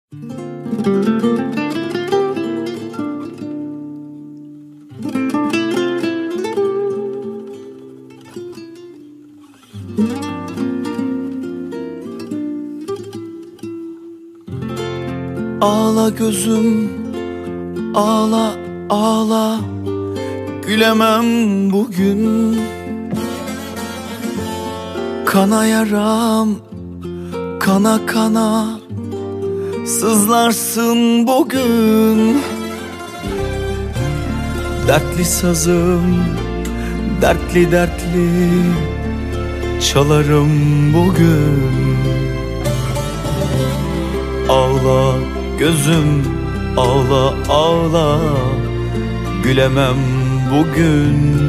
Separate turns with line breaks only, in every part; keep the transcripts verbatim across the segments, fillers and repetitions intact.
Ağla gözüm, ağla, ağla, gülemem bugün. Kana yaram, kana kana, sızlarsın bugün. Dertli sazım, dertli dertli, çalarım bugün. Ağla gözüm, ağla ağla, gülemem bugün.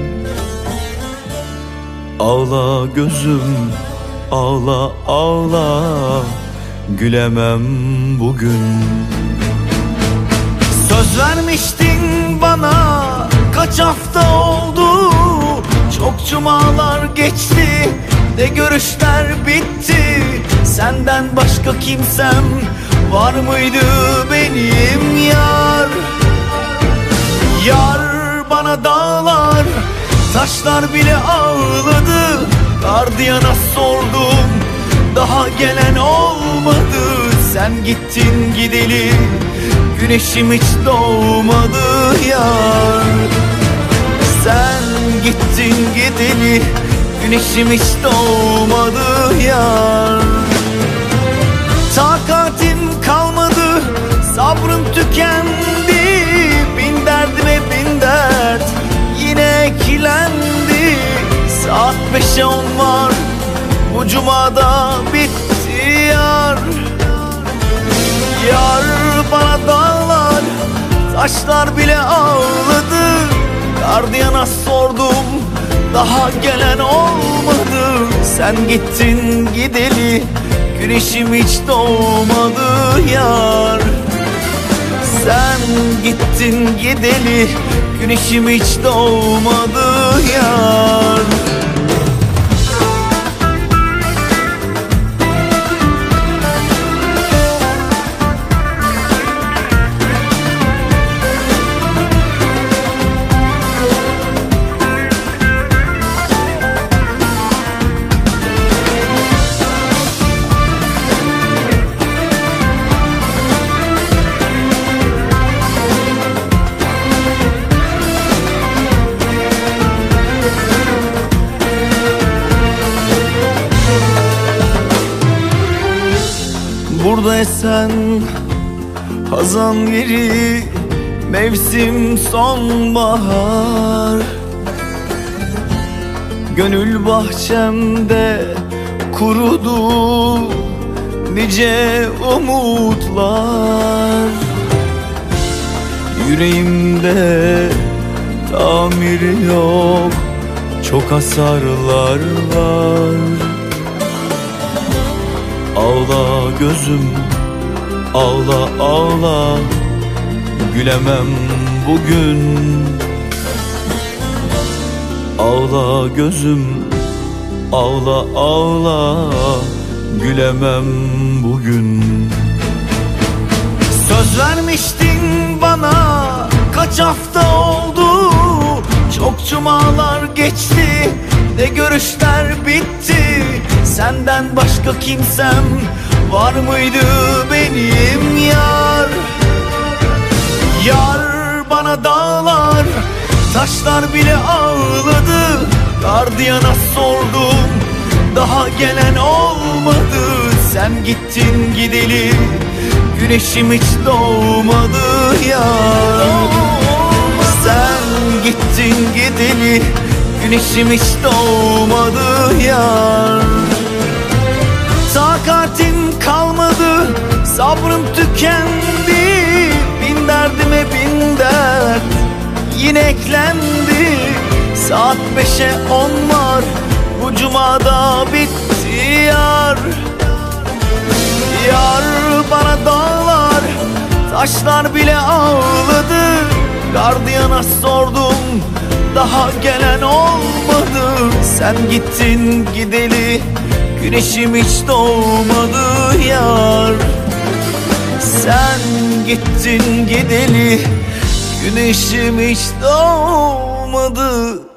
Ağla gözüm, ağla ağla, gülemem bugün. Söz vermiştin bana, kaç hafta oldu, çok cumalar geçti, ne görüşler bitti. Senden başka kimsem var mıydı benim yar? Yar bana dağlar, taşlar bile ağladı. Gardiyana sordum, daha gelen olmadı. Sen gittin gideli, güneşim hiç doğmadı yar. Sen gittin gideli, güneşim hiç doğmadı yar. Takatim kalmadı, sabrım tükendi. Bin derdime bin dert yine eklendi. Saat beşe on var, bu cumada bitti yar. Yar bana dağlar, taşlar bile ağladı. Gardiyana sordum, daha gelen olmadı. Sen gittin gideli, güneşim hiç doğmadı yar. Sen gittin gideli, güneşim hiç doğmadı yar. Burada esen hazan yeri, mevsim sonbahar. Gönül bahçemde kurudu nice umutlar. Yüreğimde tamir yok, çok hasarlar var. Ağla gözüm, ağla ağla, gülemem bugün. Ağla gözüm, ağla ağla, gülemem bugün. Söz vermiştin bana, kaç hafta oldu, çok cumalar geçti, ne görüşler bitti. Senden başka kimsem var mıydı benim yar? Yar bana dağlar, taşlar bile ağladı. Gardiyana sordum, daha gelen olmadı. Sen gittin gideli, güneşim hiç doğmadı yar. Sen gittin gideli, güneşim hiç doğmadı yar. Takatim kalmadı, sabrım tükendi. Bin derdime bin dert yine eklendi. Saat beşe on var, bu cumada bitti yar. Yar bana dağlar, taşlar bile ağladı. Gardiyana sordum, daha gelen olmadı. Sen gittin gideli, güneşim hiç doğmadı yar. Sen gittin gideli güneşim hiç doğmadı.